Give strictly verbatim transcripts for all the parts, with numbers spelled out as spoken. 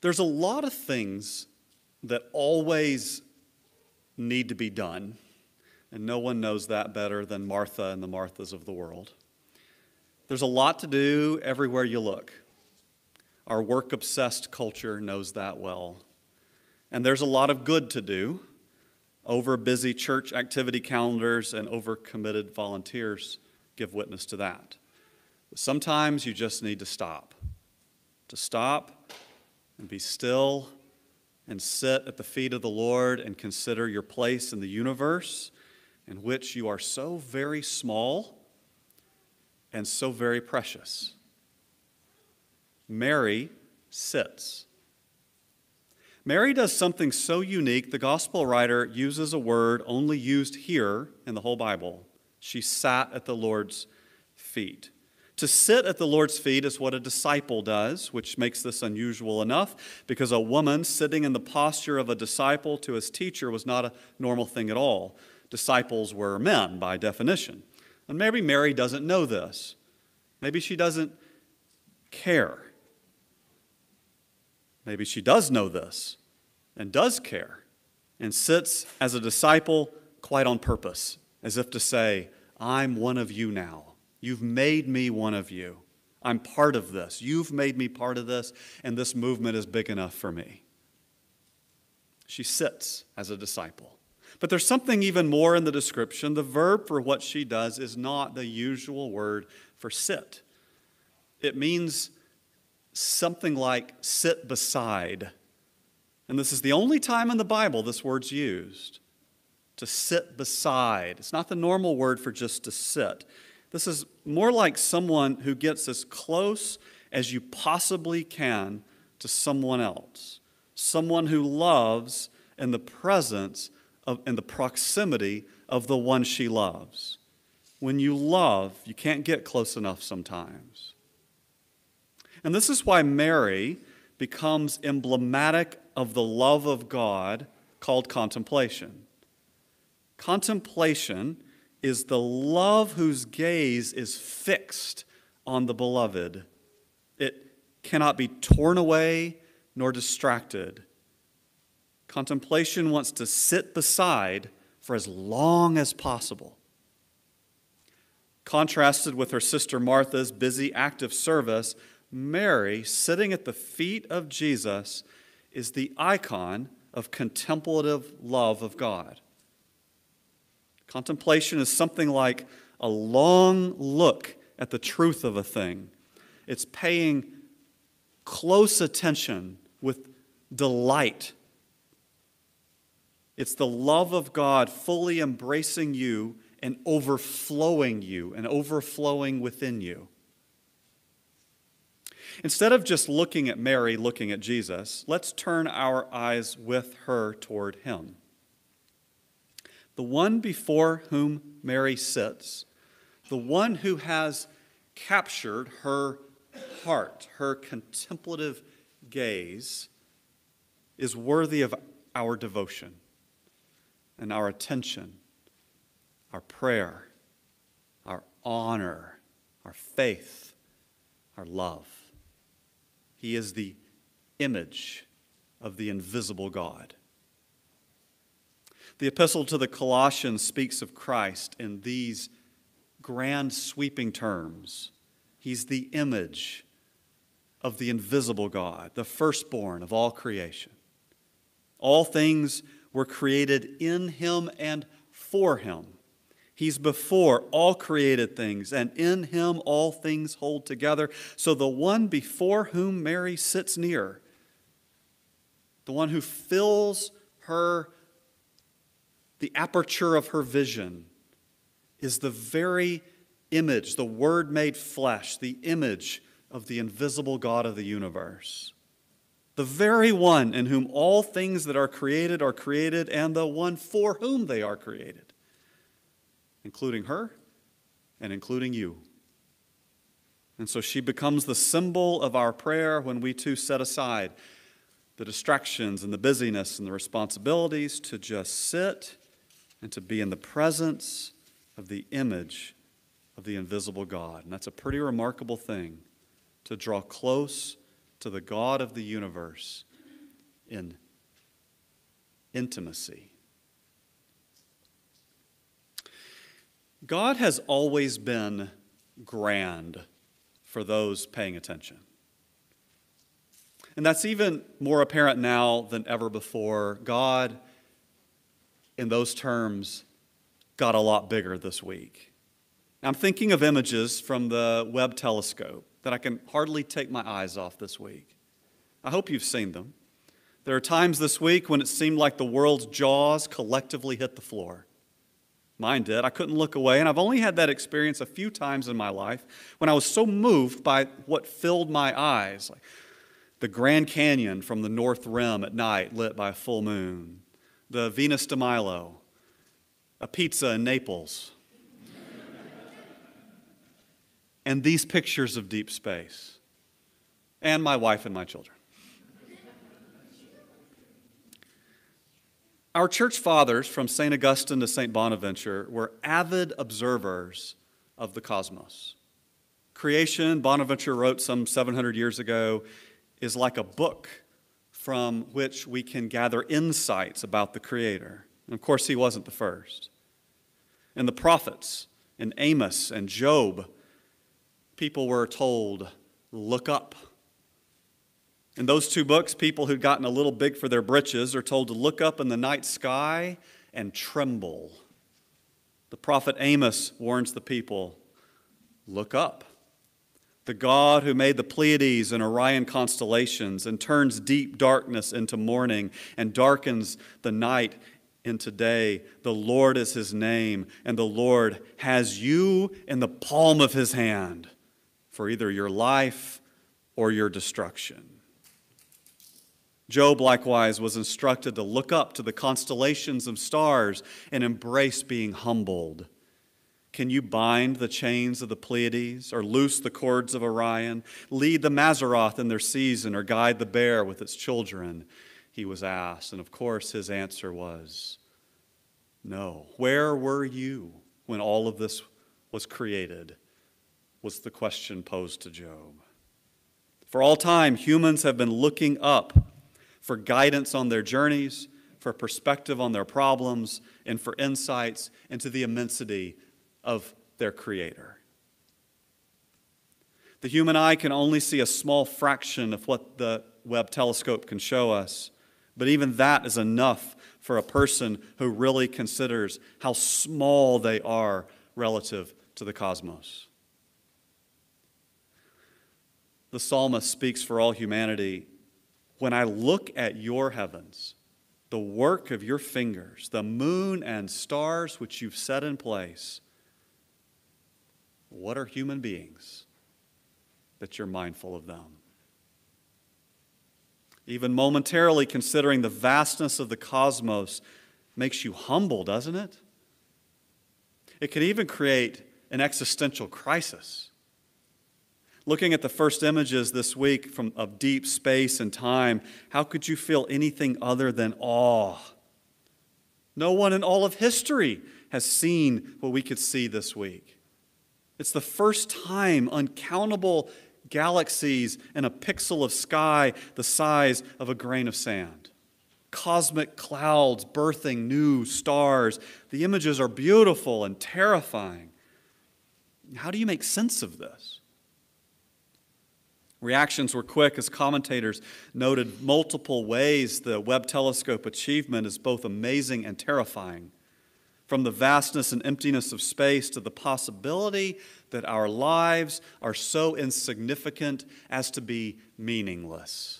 There's a lot of things that always need to be done, and no one knows that better than Martha and the Marthas of the world. There's a lot to do everywhere you look. Our work-obsessed culture knows that well. And there's a lot of good to do. Over-busy church activity calendars and over-committed volunteers give witness to that. But sometimes you just need to stop. To stop and be still and sit at the feet of the Lord and consider your place in the universe in which you are so very small and so very precious. Mary sits. Mary does something so unique, the gospel writer uses a word only used here in the whole Bible. She sat at the Lord's feet. To sit at the Lord's feet is what a disciple does, which makes this unusual enough, because a woman sitting in the posture of a disciple to his teacher was not a normal thing at all. Disciples were men, by definition. And maybe Mary doesn't know this. Maybe she doesn't care. Maybe she does know this and does care and sits as a disciple quite on purpose, as if to say, I'm one of you now. You've made me one of you. I'm part of this. You've made me part of this, and this movement is big enough for me. She sits as a disciple. But there's something even more in the description. The verb for what she does is not the usual word for sit. It means something like sit beside. And this is the only time in the Bible this word's used. To sit beside. It's not the normal word for just to sit. This is more like someone who gets as close as you possibly can to someone else. Someone who loves in the presence of, in the proximity of the one she loves. When you love, you can't get close enough sometimes. And this is why Mary becomes emblematic of the love of God called contemplation. Contemplation is the love whose gaze is fixed on the beloved. It cannot be torn away nor distracted. Contemplation wants to sit beside for as long as possible. Contrasted with her sister Martha's busy, active service, Mary, sitting at the feet of Jesus, is the icon of contemplative love of God. Contemplation is something like a long look at the truth of a thing. It's paying close attention with delight. It's the love of God fully embracing you and overflowing you and overflowing within you. Instead of just looking at Mary, looking at Jesus, let's turn our eyes with her toward him. The one before whom Mary sits, the one who has captured her heart, her contemplative gaze, is worthy of our devotion and our attention, our prayer, our honor, our faith, our love. He is the image of the invisible God. The epistle to the Colossians speaks of Christ in these grand sweeping terms. He's the image of the invisible God, the firstborn of all creation. All things were created in him and for him. He's before all created things, and in him all things hold together. So the one before whom Mary sits near, the one who fills her, the aperture of her vision, is the very image, the Word made flesh, the image of the invisible God of the universe. The very one in whom all things that are created are created, and the one for whom they are created, including her and including you. And so she becomes the symbol of our prayer when we too set aside the distractions and the busyness and the responsibilities to just sit and to be in the presence of the image of the invisible God. And that's a pretty remarkable thing, to draw close to the God of the universe in intimacy. God has always been grand for those paying attention. And that's even more apparent now than ever before. God, in those terms, got a lot bigger this week. I'm thinking of images from the Webb telescope that I can hardly take my eyes off this week. I hope you've seen them. There are times this week when it seemed like the world's jaws collectively hit the floor. Mine did. I couldn't look away, and I've only had that experience a few times in my life when I was so moved by what filled my eyes, like the Grand Canyon from the North Rim at night lit by a full moon, the Venus de Milo, a pizza in Naples, and these pictures of deep space, and my wife and my children. Our church fathers, from Saint Augustine to Saint Bonaventure, were avid observers of the cosmos. Creation, Bonaventure wrote some seven hundred years ago, is like a book from which we can gather insights about the Creator. And of course, he wasn't the first. In the prophets, in Amos and Job, people were told, look up. In those two books, people who'd gotten a little big for their britches are told to look up in the night sky and tremble. The prophet Amos warns the people, look up. The God who made the Pleiades and Orion constellations and turns deep darkness into morning and darkens the night into day, the Lord is his name, and the Lord has you in the palm of his hand for either your life or your destruction. Job likewise was instructed to look up to the constellations of stars and embrace being humbled. Can you bind the chains of the Pleiades or loose the cords of Orion, lead the Mazzaroth in their season or guide the bear with its children? He was asked, and of course his answer was no. Where were you when all of this was created? Was the question posed to Job. For all time, humans have been looking up for guidance on their journeys, for perspective on their problems, and for insights into the immensity of their Creator. The human eye can only see a small fraction of what the Webb telescope can show us, but even that is enough for a person who really considers how small they are relative to the cosmos. The psalmist speaks for all humanity. When I look at your heavens, the work of your fingers, the moon and stars which you've set in place, what are human beings that you're mindful of them? Even momentarily considering the vastness of the cosmos makes you humble, doesn't it? It can even create an existential crisis. Looking at the first images this week from of deep space and time, how could you feel anything other than awe? No one in all of history has seen what we could see this week. It's the first time uncountable galaxies in a pixel of sky the size of a grain of sand. Cosmic clouds birthing new stars. The images are beautiful and terrifying. How do you make sense of this? Reactions were quick as commentators noted multiple ways the Webb telescope achievement is both amazing and terrifying. From the vastness and emptiness of space to the possibility that our lives are so insignificant as to be meaningless.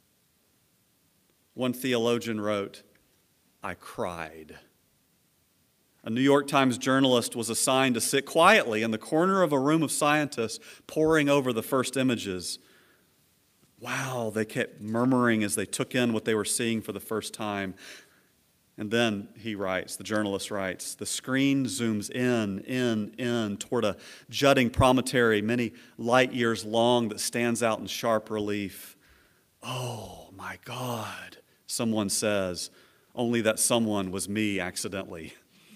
One theologian wrote, I cried. A New York Times journalist was assigned to sit quietly in the corner of a room of scientists poring over the first images. Wow, they kept murmuring as they took in what they were seeing for the first time. And then he writes, the journalist writes, the screen zooms in, in, in toward a jutting promontory many light years long that stands out in sharp relief. Oh my God, someone says, only that someone was me accidentally.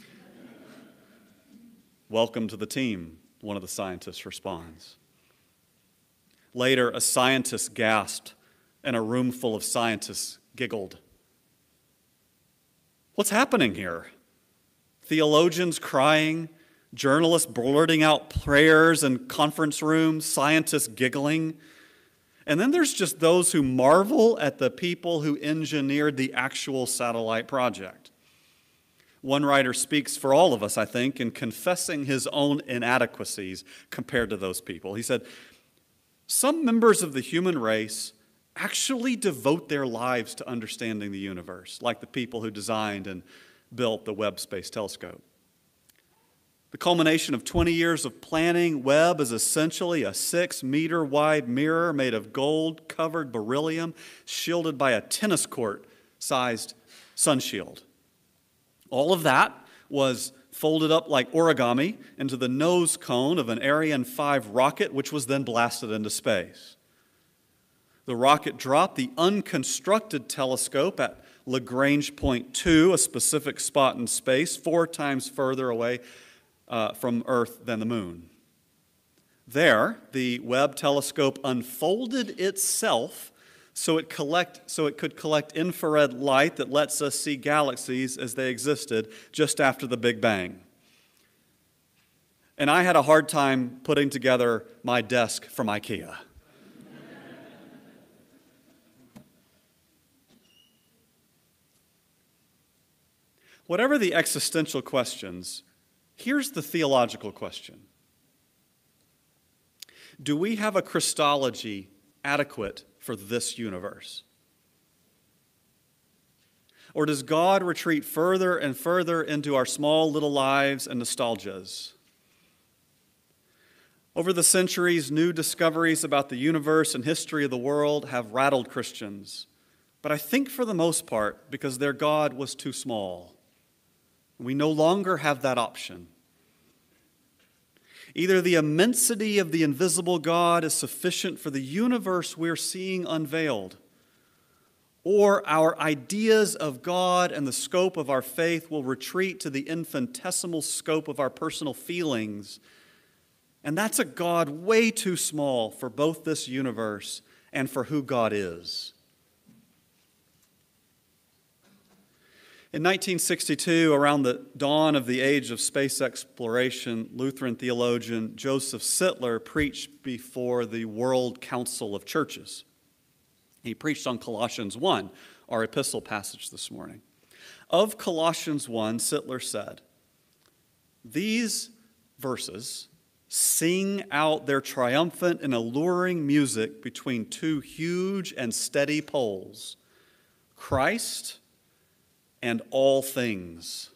Welcome to the team, one of the scientists responds. Later, a scientist gasped, and a room full of scientists giggled. What's happening here? Theologians crying, journalists blurting out prayers in conference rooms, scientists giggling. And then there's just those who marvel at the people who engineered the actual satellite project. One writer speaks for all of us, I think, in confessing his own inadequacies compared to those people. He said, some members of the human race actually devote their lives to understanding the universe, like the people who designed and built the Webb Space Telescope. The culmination of twenty years of planning, Webb is essentially a six-meter wide mirror made of gold-covered beryllium, shielded by a tennis court-sized sunshield. All of that was folded up like origami into the nose cone of an Ariane five rocket, which was then blasted into space. The rocket dropped the unconstructed telescope at Lagrange Point two, a specific spot in space, four times further away uh, from Earth than the moon. There, the Webb telescope unfolded itself so it, collect, so it could collect infrared light that lets us see galaxies as they existed just after the Big Bang. And I had a hard time putting together my desk from IKEA. Whatever the existential questions, here's the theological question. Do we have a Christology adequate for this universe? Or does God retreat further and further into our small little lives and nostalgias? Over the centuries, new discoveries about the universe and history of the world have rattled Christians, but I think for the most part because their God was too small. We no longer have that option. Either the immensity of the invisible God is sufficient for the universe we're seeing unveiled, or our ideas of God and the scope of our faith will retreat to the infinitesimal scope of our personal feelings. And that's a God way too small for both this universe and for who God is. In nineteen sixty-two, around the dawn of the age of space exploration, Lutheran theologian Joseph Sittler preached before the World Council of Churches. He preached on Colossians one, our epistle passage this morning. Of Colossians one, Sittler said, "These verses sing out their triumphant and alluring music between two huge and steady poles, Christ and all things.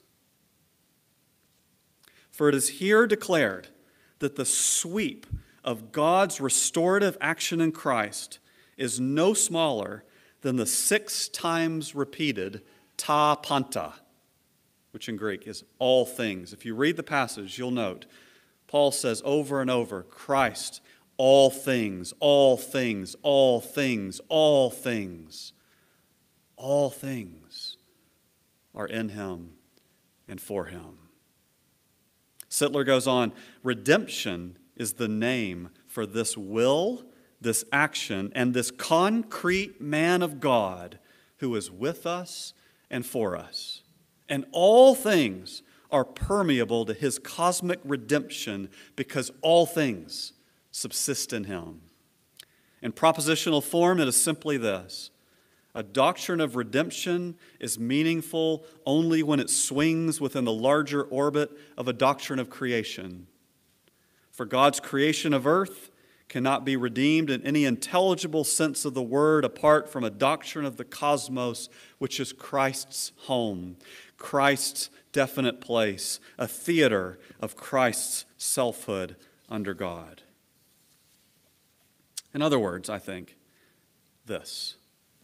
For it is here declared that the sweep of God's restorative action in Christ is no smaller than the six times repeated ta panta, which in Greek is all things." If you read the passage, you'll note Paul says over and over, Christ, all things, all things, all things, all things, all things are in him and for him. Sittler goes on, redemption is the name for this will, this action, and this concrete man of God who is with us and for us. And all things are permeable to his cosmic redemption because all things subsist in him. In propositional form, it is simply this. A doctrine of redemption is meaningful only when it swings within the larger orbit of a doctrine of creation. For God's creation of earth cannot be redeemed in any intelligible sense of the word apart from a doctrine of the cosmos, which is Christ's home, Christ's definite place, a theater of Christ's selfhood under God. In other words, I think, this.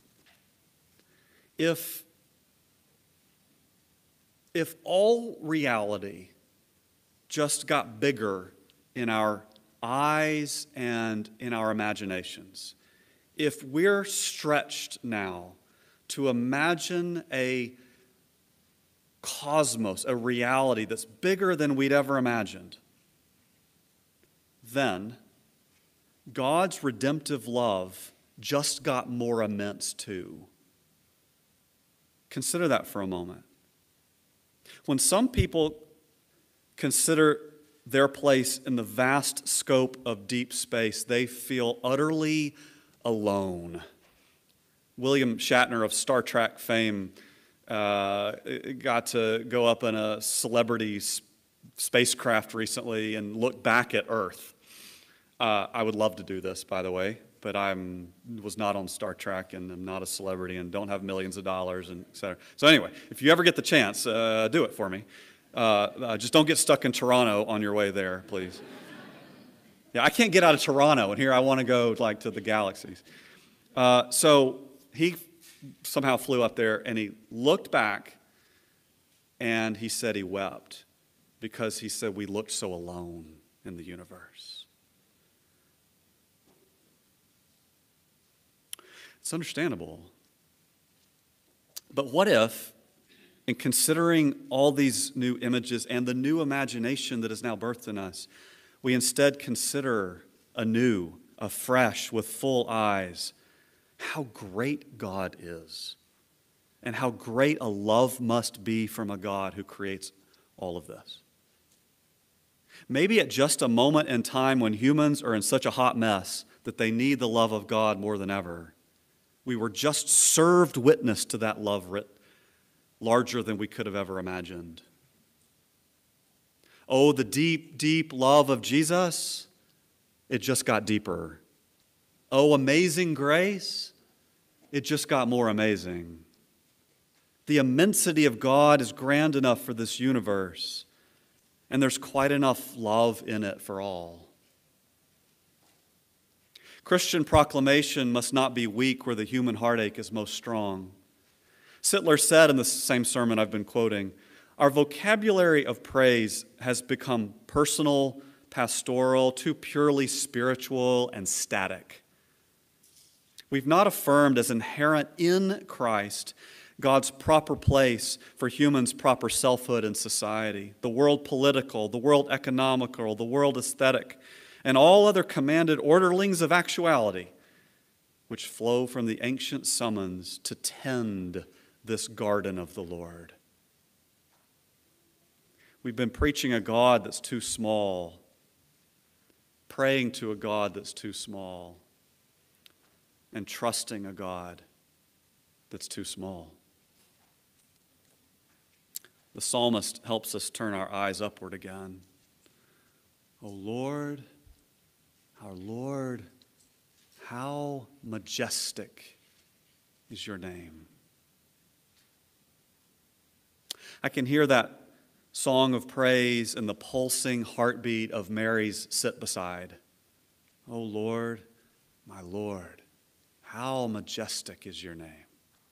If, if all reality just got bigger in our eyes and in our imaginations, if we're stretched now to imagine a cosmos, a reality that's bigger than we'd ever imagined, then God's redemptive love just got more immense too. Consider that for a moment. When some people consider their place in the vast scope of deep space, they feel utterly alone. William Shatner of Star Trek fame uh, got to go up in a celebrity s- spacecraft recently and look back at Earth. Uh, I would love to do this, by the way, but I was not on Star Trek and I'm not a celebrity and don't have millions of dollars, and et cetera. So anyway, if you ever get the chance, uh, do it for me. Uh, uh, just don't get stuck in Toronto on your way there, please. Yeah, I can't get out of Toronto, and here I want to go like to the galaxies. Uh, so he somehow flew up there, and he looked back, and he said he wept because he said we looked so alone in the universe. It's understandable. But what if, in considering all these new images and the new imagination that is now birthed in us, we instead consider anew, afresh, with full eyes, how great God is and how great a love must be from a God who creates all of this. Maybe at just a moment in time when humans are in such a hot mess that they need the love of God more than ever, we were just served witness to that love writ larger than we could have ever imagined. Oh, the deep, deep love of Jesus, it just got deeper. Oh, amazing grace, it just got more amazing. The immensity of God is grand enough for this universe, and there's quite enough love in it for all. Christian proclamation must not be weak where the human heartache is most strong. Sittler said in the same sermon I've been quoting, our vocabulary of praise has become personal, pastoral, too purely spiritual and static. We've not affirmed as inherent in Christ God's proper place for humans' proper selfhood in society, the world political, the world economical, the world aesthetic, and all other commanded orderlings of actuality, which flow from the ancient summons to tend this garden of the Lord. We've been preaching a God that's too small, praying to a God that's too small, and trusting a God that's too small. The psalmist helps us turn our eyes upward again. O Lord, our Lord, how majestic is your name. I can hear that song of praise in the pulsing heartbeat of Mary's sit beside. O Lord, my Lord, how majestic is your name.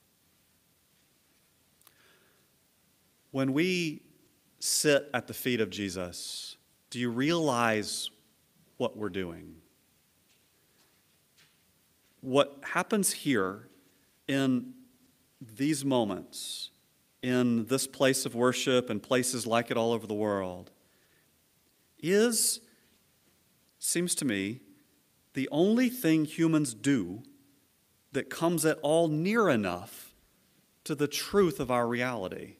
When we sit at the feet of Jesus, do you realize what we're doing? What happens here in these moments, in this place of worship and places like it all over the world, is, seems to me, the only thing humans do that comes at all near enough to the truth of our reality.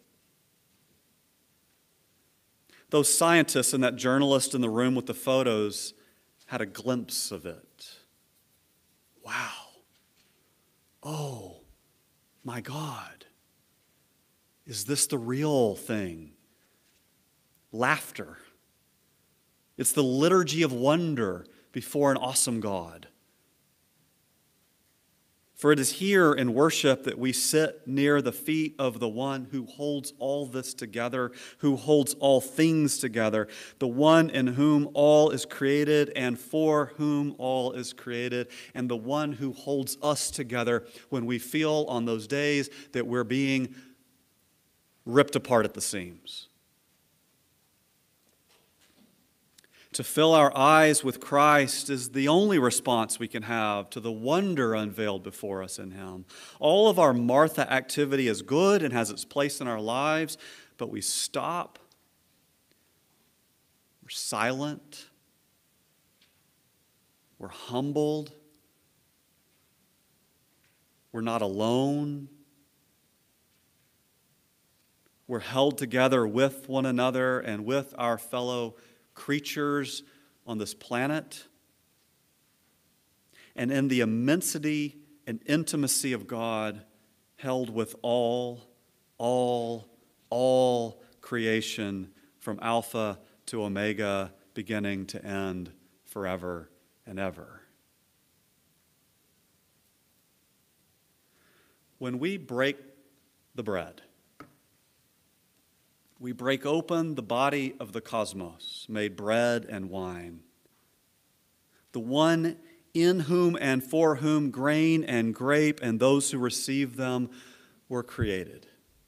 Those scientists and that journalist in the room with the photos had a glimpse of it. Wow. Oh, my God. Is this the real thing? Laughter. It's the liturgy of wonder before an awesome God. For it is here in worship that we sit near the feet of the one who holds all this together, who holds all things together, the one in whom all is created and for whom all is created, and the one who holds us together when we feel on those days that we're being ripped apart at the seams. To fill our eyes with Christ is the only response we can have to the wonder unveiled before us in Him. All of our Martha activity is good and has its place in our lives, but we stop, we're silent, we're humbled, we're not alone, We're held together with one another and with our fellow creatures on this planet. And in the immensity and intimacy of God, held with all, all, all creation from Alpha to Omega, beginning to end, forever and ever. When we break the bread, we break open the body of the cosmos, made bread and wine. The one in whom and for whom grain and grape and those who receive them were created.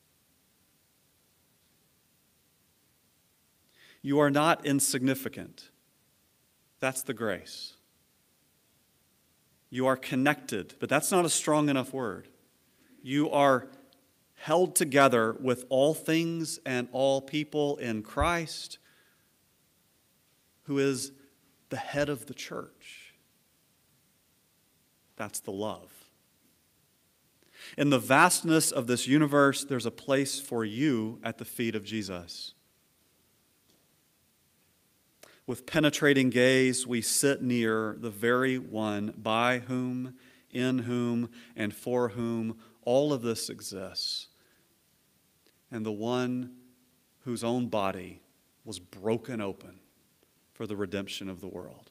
You are not insignificant. That's the grace. You are connected, but that's not a strong enough word. You are held together with all things and all people in Christ, who is the head of the church. That's the love. In the vastness of this universe, there's a place for you at the feet of Jesus. With penetrating gaze, we sit near the very one by whom, in whom, and for whom all of this exists, and the one whose own body was broken open for the redemption of the world.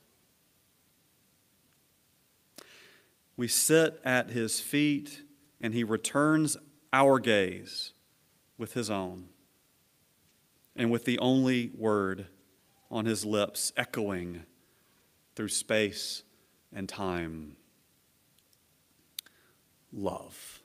We sit at his feet, and he returns our gaze with his own, and with the only word on his lips echoing through space and time: love.